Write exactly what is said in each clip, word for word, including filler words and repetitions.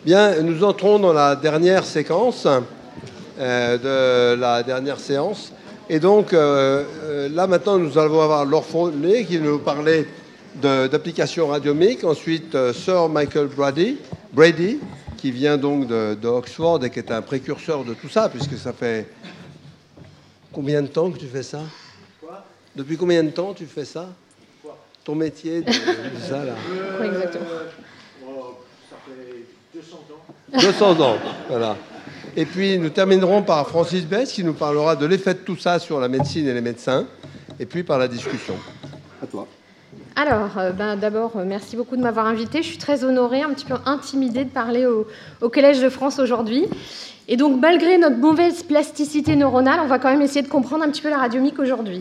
Bien, nous entrons dans la dernière séquence euh, de la dernière séance. Et donc, euh, là, maintenant, nous allons avoir Laure Follet qui nous parlait d'applications radiomiques. Ensuite, euh, Sir Michael Brady, Brady, qui vient donc de, de Oxford et qui est un précurseur de tout ça, puisque ça fait combien de temps que tu fais ça? Quoi? Depuis combien de temps tu fais ça? Quoi? Ton métier de, de ça, là? Euh, Quoi exactement? Oh, ça fait deux cents ans. deux cents ans, voilà. Et puis, nous terminerons par Francis Besse, qui nous parlera de l'effet de tout ça sur la médecine et les médecins, et puis par la discussion. À toi. Alors, euh, ben, d'abord, euh, merci beaucoup de m'avoir invitée. Je suis très honorée, un petit peu intimidée de parler au, au Collège de France aujourd'hui. Et donc, malgré notre mauvaise plasticité neuronale, on va quand même essayer de comprendre un petit peu la radiomique aujourd'hui.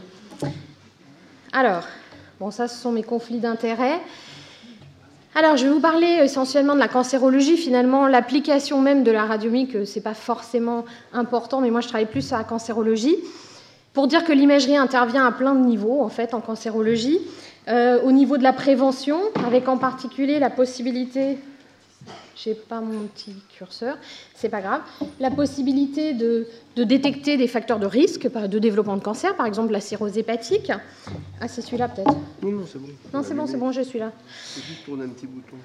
Alors, bon, ça, ce sont mes conflits d'intérêts. Alors, je vais vous parler essentiellement de la cancérologie. Finalement, l'application même de la radiomique, c'est pas forcément important, mais moi, je travaille plus sur la cancérologie. Pour dire que l'imagerie intervient à plein de niveaux, en fait, en cancérologie. Euh, au niveau de la prévention, avec en particulier la possibilité... Je n'ai pas mon petit curseur, c'est pas grave. La possibilité de, de détecter des facteurs de risque de développement de cancer, par exemple la cirrhose hépatique. Ah, c'est celui-là peut-être. Non, non, c'est bon. Non, c'est bon, c'est bon, je suis là. Je vais juste tourner un petit bouton.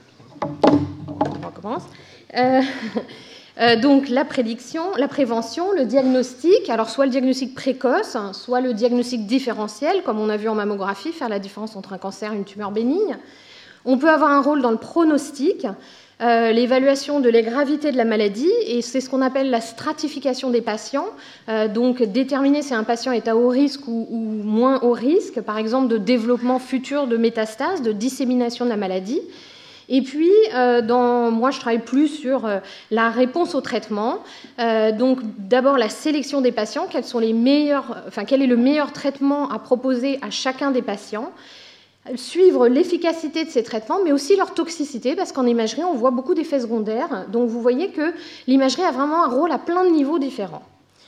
On recommence. Euh, euh, donc la prédiction, la prévention, le diagnostic, alors soit le diagnostic précoce, soit le diagnostic différentiel, comme on a vu en mammographie, faire la différence entre un cancer et une tumeur bénigne. On peut avoir un rôle dans le pronostic, Euh, l'évaluation de la gravité de la maladie, et c'est ce qu'on appelle la stratification des patients, euh, donc déterminer si un patient est à haut risque ou, ou moins haut risque, par exemple de développement futur de métastases, de dissémination de la maladie. Et puis, euh, dans, moi, je travaille plus sur euh, la réponse au traitement. Euh, donc, d'abord, la sélection des patients, quels sont les meilleurs, enfin, quel est le meilleur traitement à proposer à chacun des patients. Suivre l'efficacité de ces traitements, mais aussi leur toxicité, parce qu'en imagerie, on voit beaucoup d'effets secondaires. Donc, vous voyez que l'imagerie a vraiment un rôle à plein de niveaux différents.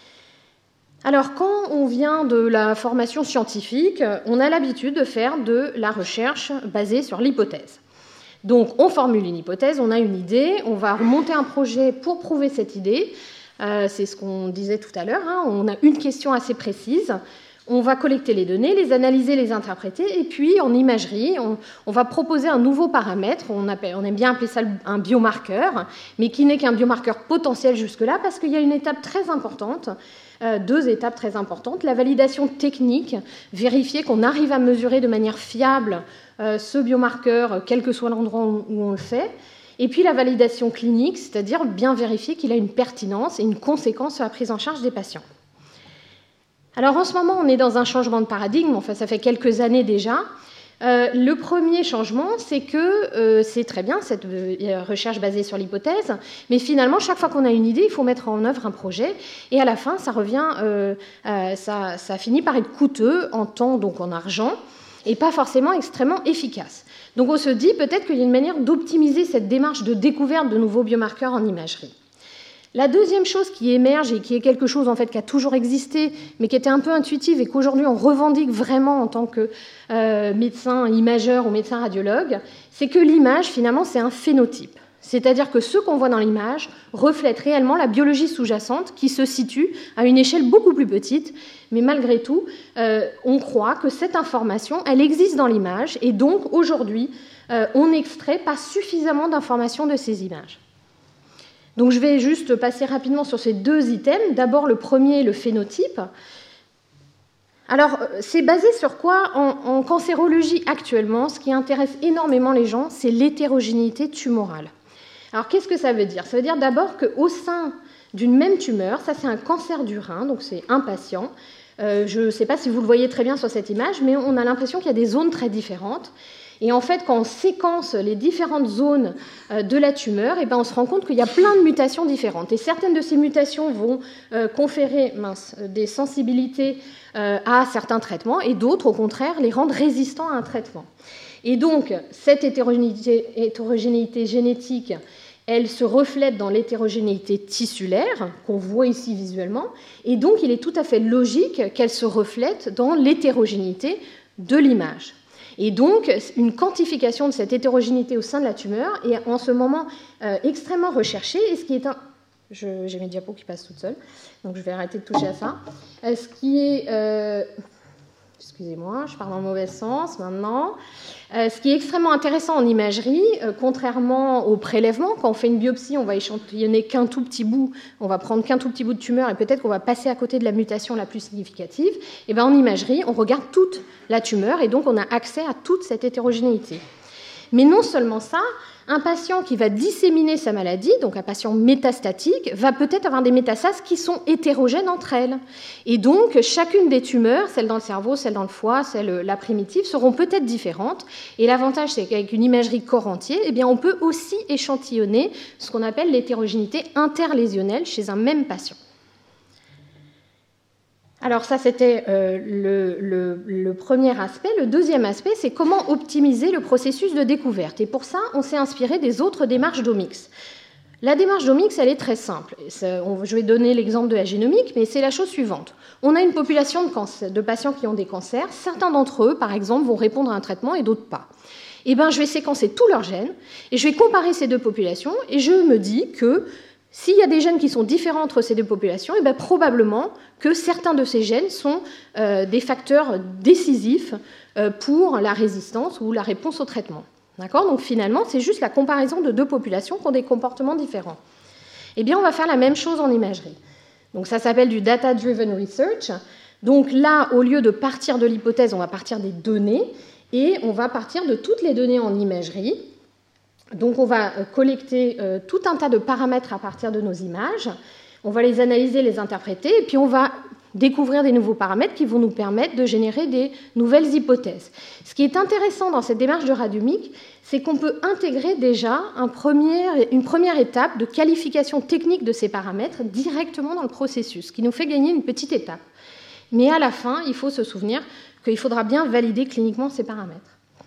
Alors, quand on vient de la formation scientifique, on a l'habitude de faire de la recherche basée sur l'hypothèse. Donc, on formule une hypothèse, on a une idée, on va remonter un projet pour prouver cette idée. Euh, c'est ce qu'on disait tout à l'heure, hein. On a une question assez précise. On va collecter les données, les analyser, les interpréter, et puis en imagerie, on, on va proposer un nouveau paramètre, on, appelle, on aime bien appeler ça un biomarqueur, mais qui n'est qu'un biomarqueur potentiel jusque-là, parce qu'il y a une étape très importante, euh, deux étapes très importantes, la validation technique, vérifier qu'on arrive à mesurer de manière fiable euh, ce biomarqueur, quel que soit l'endroit où, où on le fait, et puis la validation clinique, c'est-à-dire bien vérifier qu'il a une pertinence et une conséquence sur la prise en charge des patients. Alors en ce moment, on est dans un changement de paradigme, enfin ça fait quelques années déjà. Euh, le premier changement, c'est que euh, c'est très bien cette euh, recherche basée sur l'hypothèse, mais finalement, chaque fois qu'on a une idée, il faut mettre en œuvre un projet, et à la fin, ça revient, euh, euh, ça, ça finit par être coûteux en temps, donc en argent, et pas forcément extrêmement efficace. Donc on se dit peut-être qu'il y a une manière d'optimiser cette démarche de découverte de nouveaux biomarqueurs en imagerie. La deuxième chose qui émerge et qui est quelque chose en fait qui a toujours existé, mais qui était un peu intuitive et qu'aujourd'hui on revendique vraiment en tant que euh, médecin imageur ou médecin radiologue, c'est que l'image finalement c'est un phénotype. C'est-à-dire que ce qu'on voit dans l'image reflète réellement la biologie sous-jacente qui se situe à une échelle beaucoup plus petite, mais malgré tout, euh, on croit que cette information, elle existe dans l'image, et donc aujourd'hui, euh, on n'extrait pas suffisamment d'informations de ces images. Donc je vais juste passer rapidement sur ces deux items. D'abord le premier, le phénotype. Alors c'est basé sur quoi en, en cancérologie actuellement, ce qui intéresse énormément les gens, c'est l'hétérogénéité tumorale. Alors qu'est-ce que ça veut dire? Ça veut dire d'abord qu'au sein d'une même tumeur, ça c'est un cancer du rein, donc c'est un patient. Euh, je ne sais pas si vous le voyez très bien sur cette image, mais on a l'impression qu'il y a des zones très différentes. Et en fait, quand on séquence les différentes zones de la tumeur, eh ben, on se rend compte qu'il y a plein de mutations différentes. Et certaines de ces mutations vont euh, conférer mince, des sensibilités euh, à certains traitements, et d'autres, au contraire, les rendent résistants à un traitement. Et donc, cette hétérogénéité, hétérogénéité génétique, elle se reflète dans l'hétérogénéité tissulaire, qu'on voit ici visuellement, et donc il est tout à fait logique qu'elle se reflète dans l'hétérogénéité de l'image. Et donc, une quantification de cette hétérogénéité au sein de la tumeur est en ce moment euh, extrêmement recherchée. Et ce qui est un... Je, j'ai mes diapos qui passent toutes seules, donc je vais arrêter de toucher à ça. Euh, ce qui est... Euh... Excusez-moi, je pars dans le mauvais sens maintenant. Euh, ce qui est extrêmement intéressant en imagerie, euh, contrairement au prélèvement, quand on fait une biopsie, on va échantillonner qu'un tout petit bout, on va prendre qu'un tout petit bout de tumeur et peut-être qu'on va passer à côté de la mutation la plus significative. Et bien en imagerie, on regarde toute la tumeur et donc on a accès à toute cette hétérogénéité. Mais non seulement ça, un patient qui va disséminer sa maladie, donc un patient métastatique, va peut-être avoir des métastases qui sont hétérogènes entre elles. Et donc, chacune des tumeurs, celle dans le cerveau, celle dans le foie, celle la primitive, seront peut-être différentes. Et l'avantage, c'est qu'avec une imagerie corps entier, eh bien, on peut aussi échantillonner ce qu'on appelle l'hétérogénéité interlésionnelle chez un même patient. Alors ça, c'était euh, le, le, le premier aspect. Le deuxième aspect, c'est comment optimiser le processus de découverte. Et pour ça, on s'est inspiré des autres démarches d'Omics. La démarche d'Omics, elle est très simple. Je vais donner l'exemple de la génomique, mais c'est la chose suivante. On a une population de, cancer, de patients qui ont des cancers. Certains d'entre eux, par exemple, vont répondre à un traitement et d'autres pas. Eh bien, je vais séquencer tous leurs gènes et je vais comparer ces deux populations et je me dis que s'il y a des gènes qui sont différents entre ces deux populations, eh bien, probablement que certains de ces gènes sont euh, des facteurs décisifs euh, pour la résistance ou la réponse au traitement. D'accord ? Donc finalement, c'est juste la comparaison de deux populations qui ont des comportements différents. Eh bien, on va faire la même chose en imagerie. Donc ça s'appelle du data-driven research. Donc là, au lieu de partir de l'hypothèse, on va partir des données et on va partir de toutes les données en imagerie. Donc on va collecter euh, tout un tas de paramètres à partir de nos images, on va les analyser, les interpréter, et puis on va découvrir des nouveaux paramètres qui vont nous permettre de générer des nouvelles hypothèses. Ce qui est intéressant dans cette démarche de radiomique, c'est qu'on peut intégrer déjà un premier, une première étape de qualification technique de ces paramètres directement dans le processus, ce qui nous fait gagner une petite étape. Mais à la fin, il faut se souvenir qu'il faudra bien valider cliniquement ces paramètres.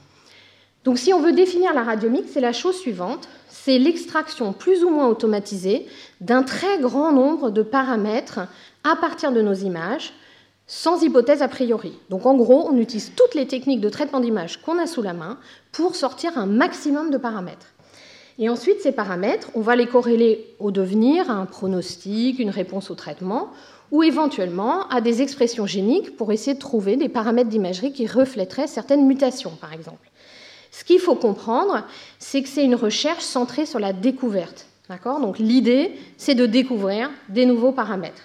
Donc si on veut définir la radiomique, c'est la chose suivante, c'est l'extraction plus ou moins automatisée d'un très grand nombre de paramètres à partir de nos images, sans hypothèse a priori. Donc en gros, on utilise toutes les techniques de traitement d'image qu'on a sous la main pour sortir un maximum de paramètres. Et ensuite, ces paramètres, on va les corréler au devenir, à un pronostic, une réponse au traitement, ou éventuellement à des expressions géniques pour essayer de trouver des paramètres d'imagerie qui reflèteraient certaines mutations, par exemple. Ce qu'il faut comprendre, c'est que c'est une recherche centrée sur la découverte. D'accord ? Donc l'idée, c'est de découvrir des nouveaux paramètres.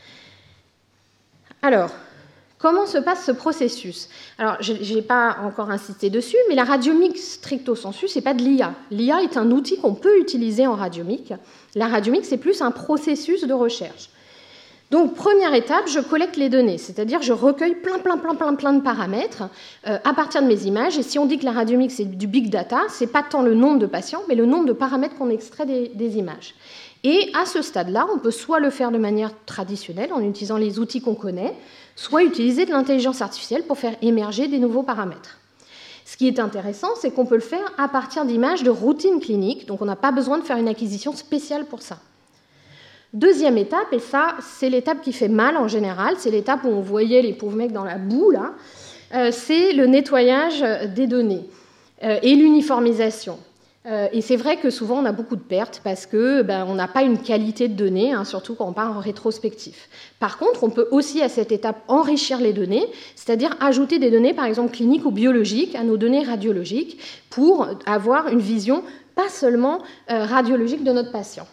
Alors, comment se passe ce processus ? Alors, je n'ai pas encore insisté dessus, mais la radiomique stricto sensu, ce n'est pas de l'I A. L'I A est un outil qu'on peut utiliser en radiomique. La radiomique, c'est plus un processus de recherche. Donc, première étape, je collecte les données, c'est-à-dire je recueille plein, plein, plein, plein, plein de paramètres euh, à partir de mes images. Et si on dit que la radiomique, c'est du big data, ce n'est pas tant le nombre de patients, mais le nombre de paramètres qu'on extrait des, des images. Et à ce stade-là, on peut soit le faire de manière traditionnelle, en utilisant les outils qu'on connaît, soit utiliser de l'intelligence artificielle pour faire émerger des nouveaux paramètres. Ce qui est intéressant, c'est qu'on peut le faire à partir d'images de routine clinique, donc on n'a pas besoin de faire une acquisition spéciale pour ça. Deuxième étape, et ça, c'est l'étape qui fait mal en général, c'est l'étape où on voyait les pauvres mecs dans la boue, là, euh, c'est le nettoyage des données euh, et l'uniformisation. Euh, et c'est vrai que souvent, on a beaucoup de pertes parce que ben, on n'a pas une qualité de données, hein, surtout quand on part en rétrospectif. Par contre, on peut aussi, à cette étape, enrichir les données, c'est-à-dire ajouter des données, par exemple, cliniques ou biologiques à nos données radiologiques pour avoir une vision pas seulement euh, radiologique de notre patient.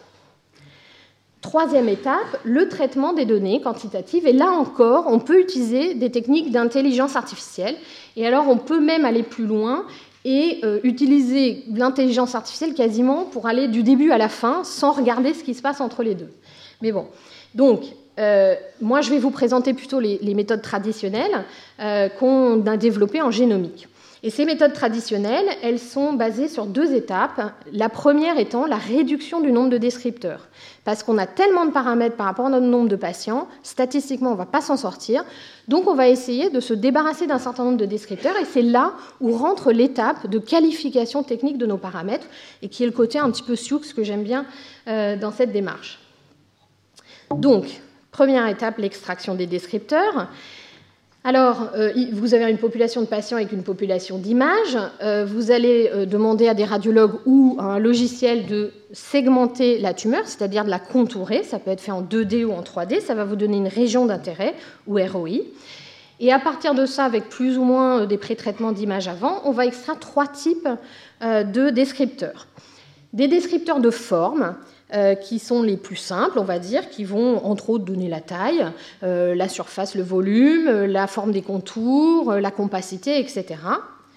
Troisième étape, le traitement des données quantitatives. Et là encore, on peut utiliser des techniques d'intelligence artificielle. Et alors, on peut même aller plus loin et euh, utiliser l'intelligence artificielle quasiment pour aller du début à la fin sans regarder ce qui se passe entre les deux. Mais bon, donc, euh, moi, je vais vous présenter plutôt les, les méthodes traditionnelles euh, qu'on a développées en génomique. Et ces méthodes traditionnelles, elles sont basées sur deux étapes. La première étant la réduction du nombre de descripteurs. Parce qu'on a tellement de paramètres par rapport à notre nombre de patients, statistiquement, on ne va pas s'en sortir. Donc, on va essayer de se débarrasser d'un certain nombre de descripteurs. Et c'est là où rentre l'étape de qualification technique de nos paramètres, et qui est le côté un petit peu sioux que j'aime bien euh, dans cette démarche. Donc, première étape, l'extraction des descripteurs. Alors, euh, vous avez une population de patients avec une population d'images. Euh, vous allez euh, demander à des radiologues ou à un logiciel de segmenter la tumeur, c'est-à-dire de la contourer. Ça peut être fait en deux D ou en trois D. Ça va vous donner une région d'intérêt, ou R O I. Et à partir de ça, avec plus ou moins des pré-traitements d'images avant, on va extraire trois types euh, de descripteurs. Des descripteurs de forme, Euh, qui sont les plus simples, on va dire, qui vont entre autres donner la taille, euh, la surface, le volume, la forme des contours, euh, la compacité, et cetera.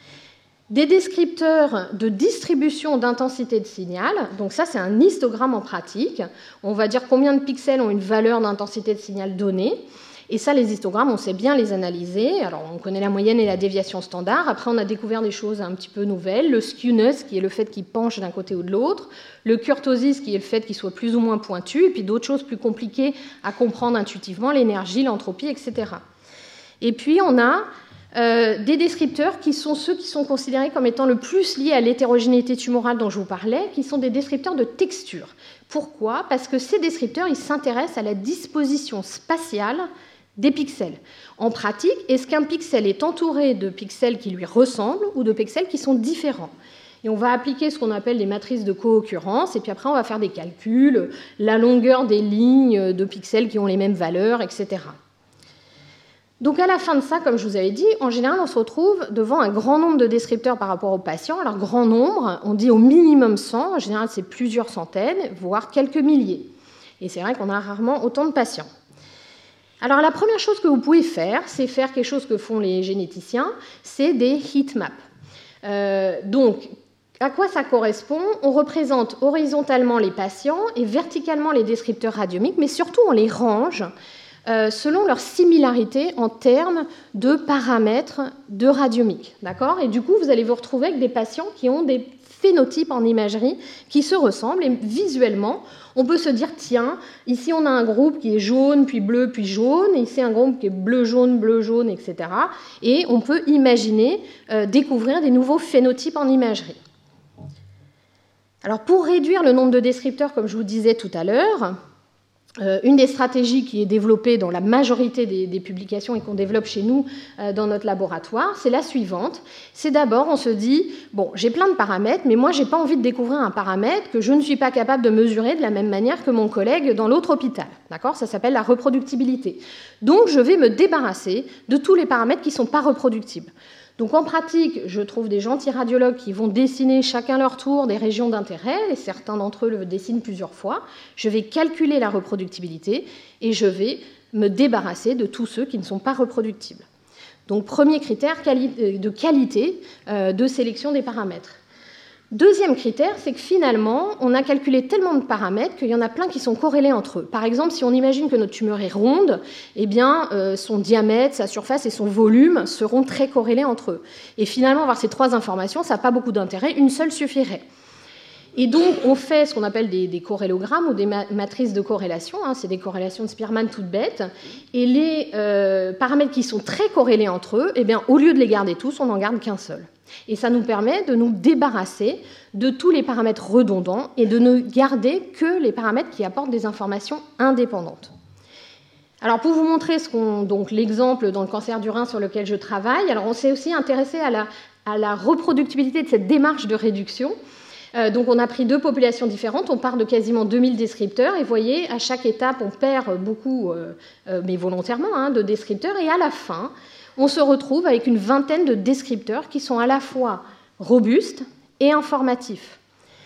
Des descripteurs de distribution d'intensité de signal, donc ça c'est un histogramme en pratique, on va dire combien de pixels ont une valeur d'intensité de signal donnée. Et ça, les histogrammes, on sait bien les analyser. Alors, on connaît la moyenne et la déviation standard. Après, on a découvert des choses un petit peu nouvelles. Le skewness, qui est le fait qu'il penche d'un côté ou de l'autre. Le kurtosis, qui est le fait qu'il soit plus ou moins pointu. Et puis d'autres choses plus compliquées à comprendre intuitivement, l'énergie, l'entropie, et cetera. Et puis, on a euh, des descripteurs qui sont ceux qui sont considérés comme étant le plus liés à l'hétérogénéité tumorale dont je vous parlais, qui sont des descripteurs de texture. Pourquoi ? Parce que ces descripteurs, ils s'intéressent à la disposition spatiale des pixels. En pratique, est-ce qu'un pixel est entouré de pixels qui lui ressemblent ou de pixels qui sont différents ? Et on va appliquer ce qu'on appelle des matrices de co-occurrence, et puis après on va faire des calculs, la longueur des lignes de pixels qui ont les mêmes valeurs, et cetera. Donc à la fin de ça, comme je vous avais dit, en général on se retrouve devant un grand nombre de descripteurs par rapport aux patients. Alors grand nombre, on dit au minimum cent, en général c'est plusieurs centaines, voire quelques milliers. Et c'est vrai qu'on a rarement autant de patients. Alors la première chose que vous pouvez faire, c'est faire quelque chose que font les généticiens, c'est des heatmaps. Euh, donc, à quoi ça correspond ? On représente horizontalement les patients et verticalement les descripteurs radiomiques, mais surtout on les range euh, selon leur similarité en termes de paramètres de radiomiques. D'accord ? Et du coup, vous allez vous retrouver avec des patients qui ont des phénotypes en imagerie qui se ressemblent, et visuellement, on peut se dire, tiens, ici on a un groupe qui est jaune, puis bleu, puis jaune, et ici un groupe qui est bleu-jaune, bleu-jaune, et cetera. Et on peut imaginer euh, découvrir des nouveaux phénotypes en imagerie. Alors pour réduire le nombre de descripteurs, comme je vous disais tout à l'heure, Euh, une des stratégies qui est développée dans la majorité des, des publications et qu'on développe chez nous euh, dans notre laboratoire, c'est la suivante. C'est d'abord, on se dit, bon, j'ai plein de paramètres, mais moi, je n'ai pas envie de découvrir un paramètre que je ne suis pas capable de mesurer de la même manière que mon collègue dans l'autre hôpital. D'accord ? Ça s'appelle la reproductibilité. Donc, je vais me débarrasser de tous les paramètres qui ne sont pas reproductibles. Donc en pratique, je trouve des gentils radiologues qui vont dessiner chacun leur tour des régions d'intérêt, et certains d'entre eux le dessinent plusieurs fois. Je vais calculer la reproductibilité et je vais me débarrasser de tous ceux qui ne sont pas reproductibles. Donc premier critère de qualité de sélection des paramètres. Deuxième critère, c'est que finalement, on a calculé tellement de paramètres qu'il y en a plein qui sont corrélés entre eux. Par exemple, si on imagine que notre tumeur est ronde, eh bien, euh, son diamètre, sa surface et son volume seront très corrélés entre eux. Et finalement, avoir ces trois informations, ça n'a pas beaucoup d'intérêt, une seule suffirait. Et donc, on fait ce qu'on appelle des, des corrélogrammes ou des ma- matrices de corrélation, hein, c'est des corrélations de Spearman toutes bêtes, et les euh, paramètres qui sont très corrélés entre eux, eh bien, au lieu de les garder tous, on n'en garde qu'un seul. Et ça nous permet de nous débarrasser de tous les paramètres redondants et de ne garder que les paramètres qui apportent des informations indépendantes. Alors pour vous montrer ce qu'on, donc, l'exemple dans le cancer du rein sur lequel je travaille, alors on s'est aussi intéressé à la, à la reproductibilité de cette démarche de réduction. Euh, donc on a pris deux populations différentes, on part de quasiment deux mille descripteurs, et vous voyez, à chaque étape, on perd beaucoup, euh, euh, mais volontairement, hein, de descripteurs, et à la fin, on se retrouve avec une vingtaine de descripteurs qui sont à la fois robustes et informatifs.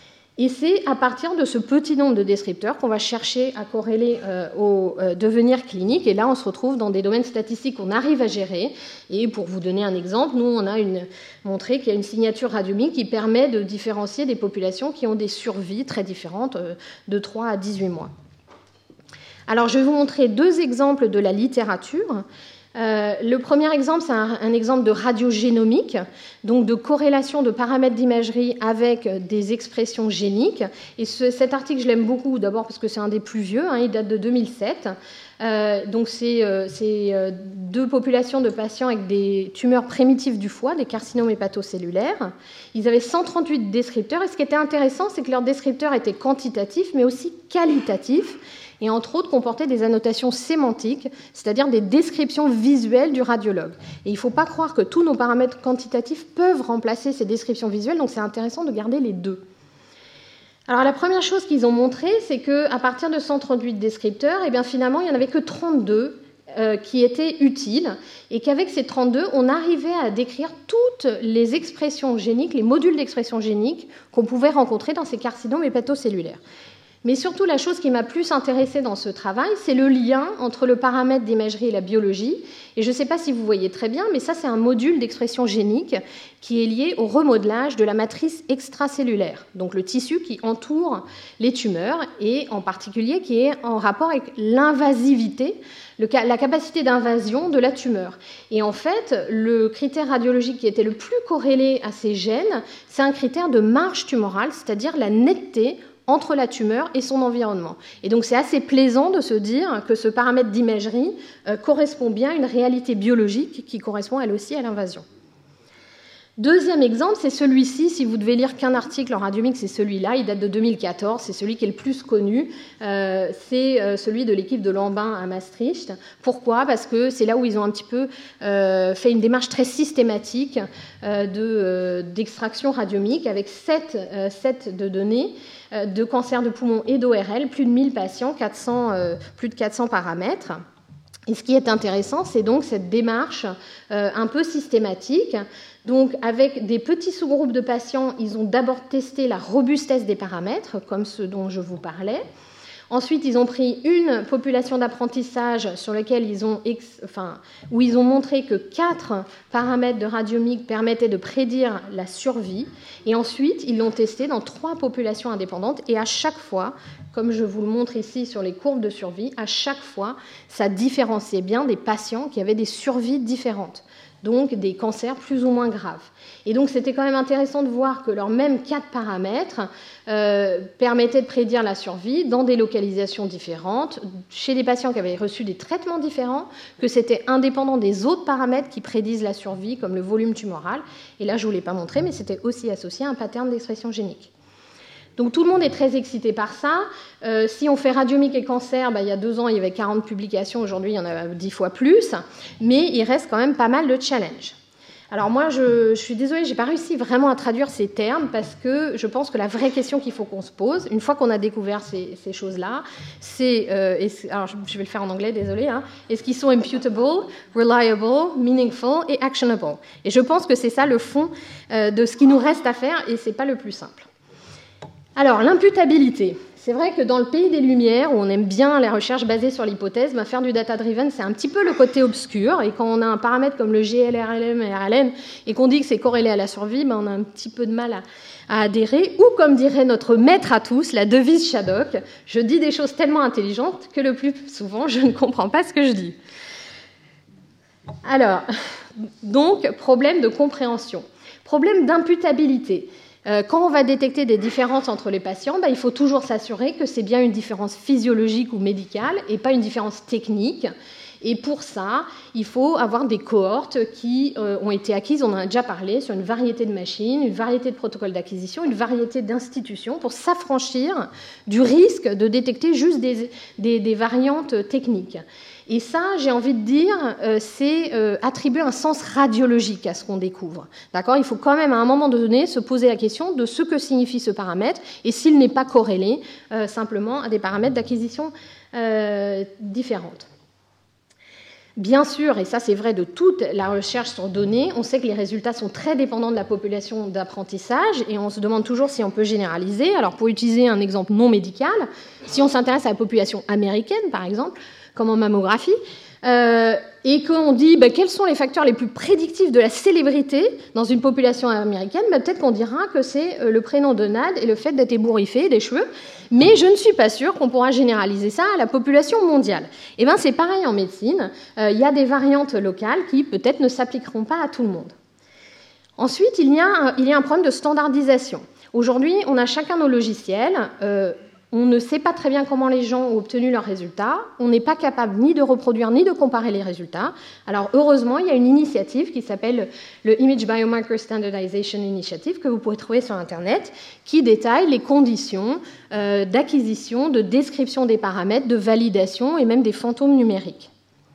Et c'est à partir de ce petit nombre de descripteurs qu'on va chercher à corréler euh, au euh, devenir clinique. Et là, on se retrouve dans des domaines statistiques qu'on arrive à gérer. Et pour vous donner un exemple, nous, on a une, montré qu'il y a une signature radiomique qui permet de différencier des populations qui ont des survies très différentes, euh, de trois à dix-huit mois. Alors, je vais vous montrer deux exemples de la littérature. Euh, le premier exemple, c'est un, un exemple de radiogénomique, donc de corrélation de paramètres d'imagerie avec des expressions géniques. Et ce, cet article, je l'aime beaucoup, d'abord parce que c'est un des plus vieux, hein, il date de deux mille sept. Euh, donc c'est, euh, c'est euh, deux populations de patients avec des tumeurs primitives du foie, des carcinomes hépatocellulaires. Ils avaient cent trente-huit descripteurs, et ce qui était intéressant, c'est que leurs descripteurs étaient quantitatifs, mais aussi qualitatifs. et entre autres comportait des annotations sémantiques, c'est-à-dire des descriptions visuelles du radiologue. Et il ne faut pas croire que tous nos paramètres quantitatifs peuvent remplacer ces descriptions visuelles, donc c'est intéressant de garder les deux. Alors la première chose qu'ils ont montré, c'est qu'à partir de cent trente-huit descripteurs, eh bien, finalement, il n'y en avait que trente-deux euh, qui étaient utiles, et qu'avec ces trente-deux, on arrivait à décrire toutes les expressions géniques, les modules d'expression génique qu'on pouvait rencontrer dans ces carcinomes hépatocellulaires. Mais surtout, la chose qui m'a plus intéressée dans ce travail, c'est le lien entre le paramètre d'imagerie et la biologie. Et je ne sais pas si vous voyez très bien, mais ça, c'est un module d'expression génique qui est lié au remodelage de la matrice extracellulaire, donc le tissu qui entoure les tumeurs, et en particulier qui est en rapport avec l'invasivité, la capacité d'invasion de la tumeur. Et en fait, le critère radiologique qui était le plus corrélé à ces gènes, c'est un critère de marge tumorale, c'est-à-dire la netteté entre la tumeur et son environnement. Et donc c'est assez plaisant de se dire que ce paramètre d'imagerie euh, correspond bien à une réalité biologique qui correspond elle aussi à l'invasion. Deuxième exemple, c'est celui-ci. Si vous devez lire qu'un article en radiomique, c'est celui-là. Il date de deux mille quatorze. C'est celui qui est le plus connu. Euh, c'est euh, celui de l'équipe de Lambin à Maastricht. Pourquoi ? Parce que c'est là où ils ont un petit peu euh, fait une démarche très systématique euh, de, euh, d'extraction radiomique avec sept euh, sets de données euh, de cancer de poumon et d'O R L, plus de mille patients, quatre cents, euh, plus de quatre cents paramètres. Et ce qui est intéressant, c'est donc cette démarche euh, un peu systématique. Donc, avec des petits sous-groupes de patients, ils ont d'abord testé la robustesse des paramètres, comme ceux dont je vous parlais. Ensuite, ils ont pris une population d'apprentissage sur laquelle ils ont, ex... enfin, où ils ont montré que quatre paramètres de radiomique permettaient de prédire la survie. Et ensuite, ils l'ont testé dans trois populations indépendantes. Et à chaque fois, comme je vous le montre ici sur les courbes de survie, à chaque fois, ça différenciait bien des patients qui avaient des survies différentes, donc des cancers plus ou moins graves. Et donc c'était quand même intéressant de voir que leurs mêmes quatre paramètres euh, permettaient de prédire la survie dans des localisations différentes, chez des patients qui avaient reçu des traitements différents, que c'était indépendant des autres paramètres qui prédisent la survie, comme le volume tumoral. Et là, je ne vous l'ai pas montré, mais c'était aussi associé à un pattern d'expression génique. Donc tout le monde est très excité par ça. Euh, si on fait radiomique et cancer, bah, il y a deux ans, il y avait quarante publications. Aujourd'hui, il y en a dix fois plus. Mais il reste quand même pas mal de challenges. Alors moi, je, je suis désolée, je n'ai pas réussi vraiment à traduire ces termes parce que je pense que la vraie question qu'il faut qu'on se pose, une fois qu'on a découvert ces, ces choses-là, c'est... Euh, alors je vais le faire en anglais, désolée. Hein, est-ce qu'ils sont imputable, reliable, meaningful et actionable ? Et je pense que c'est ça le fond euh, de ce qui nous reste à faire et ce n'est pas le plus simple. Alors, l'imputabilité. C'est vrai que dans le pays des Lumières, où on aime bien la recherche basée sur l'hypothèse, ben faire du data-driven, c'est un petit peu le côté obscur. Et quand on a un paramètre comme le G L R L M et R L N et qu'on dit que c'est corrélé à la survie, ben on a un petit peu de mal à, à adhérer. Ou comme dirait notre maître à tous, la devise Shadok, je dis des choses tellement intelligentes que le plus souvent, je ne comprends pas ce que je dis. Alors, donc, problème de compréhension. Problème d'imputabilité. Quand on va détecter des différences entre les patients, bah, il faut toujours s'assurer que c'est bien une différence physiologique ou médicale et pas une différence technique. Et pour ça, il faut avoir des cohortes qui euh, ont été acquises, on en a déjà parlé, sur une variété de machines, une variété de protocoles d'acquisition, une variété d'institutions pour s'affranchir du risque de détecter juste des, des, des variantes techniques. Et ça, j'ai envie de dire, euh, c'est euh, attribuer un sens radiologique à ce qu'on découvre. D'accord ? Il faut quand même, à un moment donné, se poser la question de ce que signifie ce paramètre et s'il n'est pas corrélé euh, simplement à des paramètres d'acquisition euh, différentes. Bien sûr, et ça c'est vrai de toute la recherche sur données, on sait que les résultats sont très dépendants de la population d'apprentissage et on se demande toujours si on peut généraliser. Alors pour utiliser un exemple non médical, si on s'intéresse à la population américaine par exemple, comme en mammographie, euh, et qu'on dit bah, quels sont les facteurs les plus prédictifs de la célébrité dans une population américaine, bah, peut-être qu'on dira que c'est le prénom de Nad et le fait d'être ébouriffé des cheveux, mais je ne suis pas sûre qu'on pourra généraliser ça à la population mondiale. Et bien c'est pareil en médecine, il euh, y a des variantes locales qui peut-être ne s'appliqueront pas à tout le monde. Ensuite, il y a un, il y a un problème de standardisation. Aujourd'hui, on a chacun nos logiciels, euh, On ne sait pas très bien comment les gens ont obtenu leurs résultats. On n'est pas capable ni de reproduire ni de comparer les résultats. Alors heureusement, il y a une initiative qui s'appelle le Image Biomarker Standardization Initiative que vous pouvez trouver sur Internet, qui détaille les conditions euh, d'acquisition, de description des paramètres, de validation et même des fantômes numériques.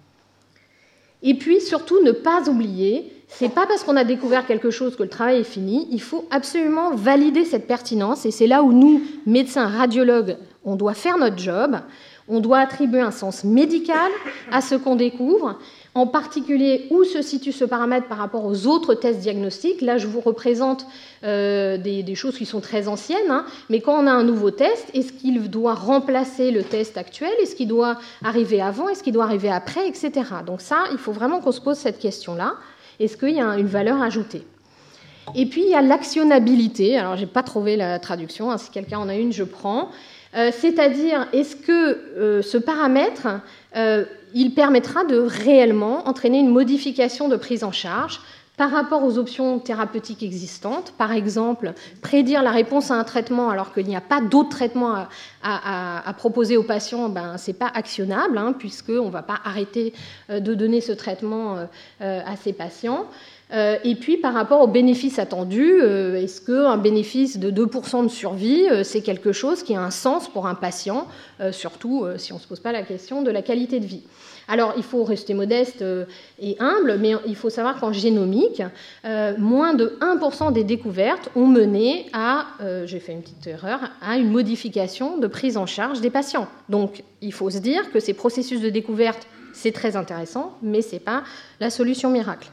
Et puis surtout, ne pas oublier, c'est pas parce qu'on a découvert quelque chose que le travail est fini, il faut absolument valider cette pertinence, et c'est là où nous, médecins, radiologues, on doit faire notre job, on doit attribuer un sens médical à ce qu'on découvre, en particulier où se situe ce paramètre par rapport aux autres tests diagnostiques. Là, je vous représente euh, des, des choses qui sont très anciennes, hein, mais quand on a un nouveau test, est-ce qu'il doit remplacer le test actuel? Est-ce qu'il doit arriver avant? Est-ce qu'il doit arriver après? Etc. Donc ça, il faut vraiment qu'on se pose cette question-là. Est-ce qu'il y a une valeur ajoutée? Et puis, il y a l'actionnabilité. Alors, je n'ai pas trouvé la traduction. Hein, si quelqu'un en a une, je prends. Euh, c'est-à-dire, est-ce que euh, ce paramètre, euh, il permettra de réellement entraîner une modification de prise en charge par rapport aux options thérapeutiques existantes? Par exemple, prédire la réponse à un traitement alors qu'il n'y a pas d'autre traitement à, à, à proposer aux patients, ben, ce n'est pas actionnable, hein, puisqu'on ne va pas arrêter de donner ce traitement euh, à ces patients. Euh, et puis, par rapport aux bénéfices attendus, euh, est-ce qu'un bénéfice de deux pour cent de survie, euh, c'est quelque chose qui a un sens pour un patient, euh, surtout euh, si on ne se pose pas la question de la qualité de vie? Alors, il faut rester modeste euh, et humble, mais il faut savoir qu'en génomique, euh, moins de un pour cent des découvertes ont mené à, euh, j'ai fait une petite erreur, à une modification de prise en charge des patients. Donc, il faut se dire que ces processus de découverte, c'est très intéressant, mais ce n'est pas la solution miracle.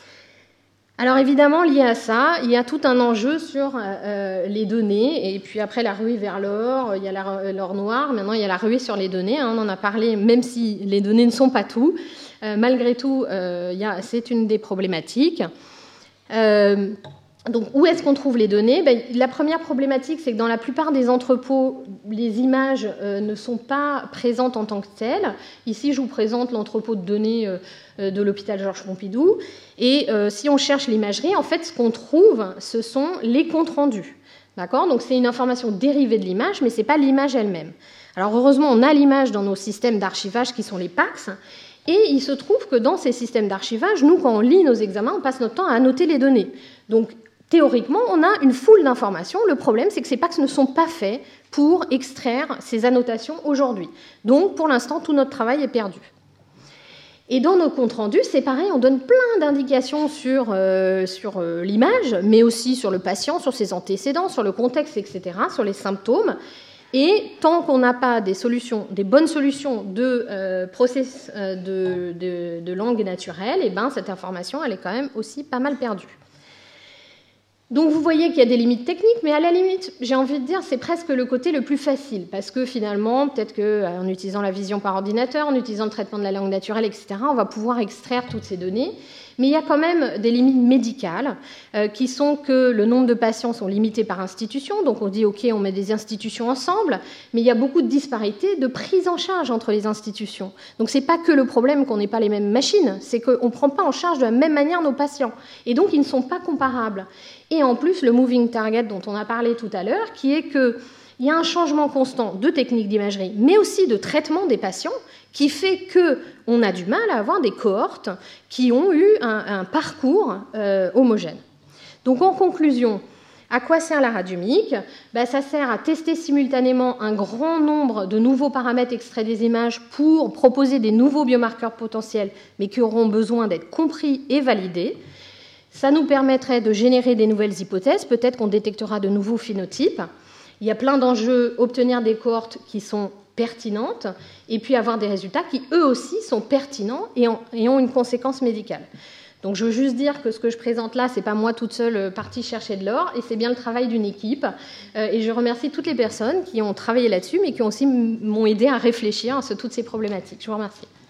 Alors évidemment, lié à ça, il y a tout un enjeu sur euh, les données, et puis après la ruée vers l'or, il y a l'or noir, maintenant il y a la ruée sur les données, hein, on en a parlé, même si les données ne sont pas tout, euh, malgré tout, euh, il y a, c'est une des problématiques. Euh, donc où est-ce qu'on trouve les données? Ben, la première problématique, c'est que dans la plupart des entrepôts, les images euh, ne sont pas présentes en tant que telles. Ici, je vous présente l'entrepôt de données euh, de l'hôpital Georges Pompidou. Et euh, si on cherche l'imagerie, en fait, ce qu'on trouve, ce sont les comptes rendus. D'accord? Donc, c'est une information dérivée de l'image, mais ce n'est pas l'image elle-même. Alors, heureusement, on a l'image dans nos systèmes d'archivage qui sont les P A C S. Et il se trouve que dans ces systèmes d'archivage, nous, quand on lit nos examens, on passe notre temps à annoter les données. Donc, théoriquement, on a une foule d'informations. Le problème, c'est que ces P A C S ne sont pas faits pour extraire ces annotations aujourd'hui. Donc, pour l'instant, tout notre travail est perdu. Et dans nos comptes rendus, c'est pareil, on donne plein d'indications sur, euh, sur euh, l'image, mais aussi sur le patient, sur ses antécédents, sur le contexte, et cetera, sur les symptômes. Et tant qu'on n'a pas des solutions, des bonnes solutions de euh, process euh, de, de, de langue naturelle, et ben, cette information, elle est quand même aussi pas mal perdue. Donc vous voyez qu'il y a des limites techniques, mais à la limite, j'ai envie de dire, c'est presque le côté le plus facile, parce que finalement, peut-être qu'en utilisant la vision par ordinateur, en utilisant le traitement de la langue naturelle, et cetera, on va pouvoir extraire toutes ces données. Mais il y a quand même des limites médicales euh, qui sont que le nombre de patients sont limités par institution, donc on dit ok, on met des institutions ensemble, mais il y a beaucoup de disparités de prise en charge entre les institutions. Donc c'est pas que le problème qu'on n'ait pas les mêmes machines, c'est qu'on ne prend pas en charge de la même manière nos patients, et donc ils ne sont pas comparables. Et en plus, le moving target dont on a parlé tout à l'heure, qui est qu'il y a un changement constant de technique d'imagerie, mais aussi de traitement des patients, qui fait qu'on a du mal à avoir des cohortes qui ont eu un, un parcours euh, homogène. Donc en conclusion, à quoi sert la radiomique? Ben, ça sert à tester simultanément un grand nombre de nouveaux paramètres extraits des images pour proposer des nouveaux biomarqueurs potentiels, mais qui auront besoin d'être compris et validés. Ça nous permettrait de générer des nouvelles hypothèses, peut-être qu'on détectera de nouveaux phénotypes. Il y a plein d'enjeux, obtenir des cohortes qui sont pertinentes, et puis avoir des résultats qui, eux aussi, sont pertinents et ont une conséquence médicale. Donc je veux juste dire que ce que je présente là, ce n'est pas moi toute seule partie chercher de l'or, et c'est bien le travail d'une équipe. Et je remercie toutes les personnes qui ont travaillé là-dessus, mais qui ont aussi m'ont aidé à réfléchir à toutes ces problématiques. Je vous remercie.